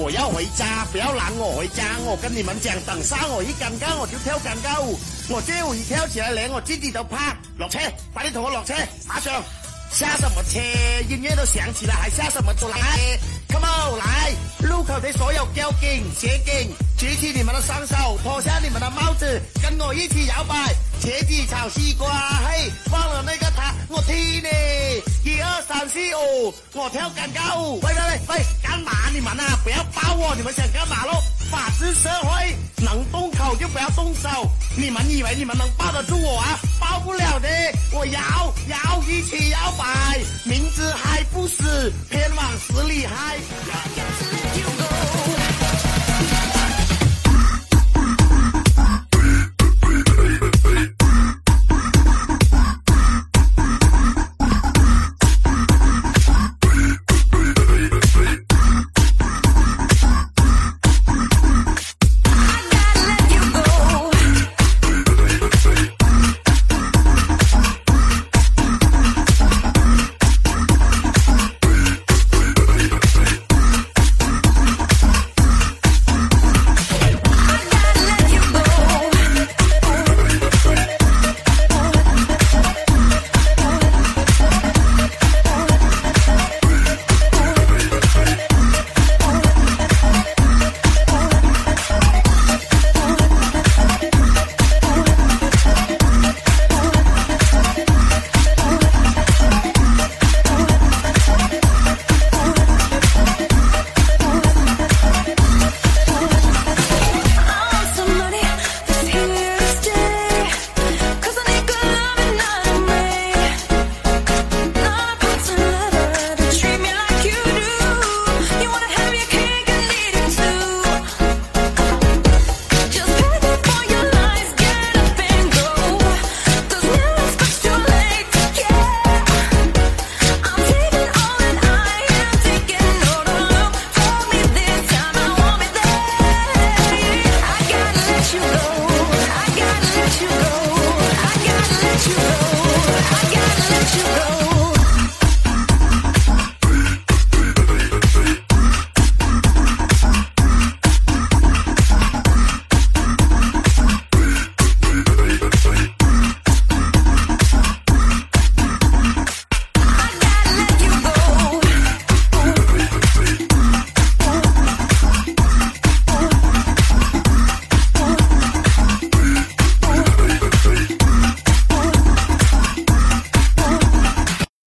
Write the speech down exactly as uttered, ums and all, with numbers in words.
我要回家，不要拦我回家。我跟你们讲，等下我一尴尬我就跳尷尬舞，我這舞一跳起來，連我自己都怕。落車，快啲同我落車，馬上！下什麼車？音樂都響起了，還下什麼車來 ？Come on， 來！路口的所有交警、協警，舉起你們的雙手，脫下你們的帽子，跟我一起搖擺，茄子炒西瓜，嘿，忘了那個他，我踢你！一二三四五，我跳尷尬舞。喂喂喂喂，幹嘛你們啊？不要抱我，你們想幹嘛咯？法治社會，能動口就不要動手。你們以為你們能抱得住我啊？抱不了的，我搖搖一起搖擺，名字還不死，偏往死裡嗨。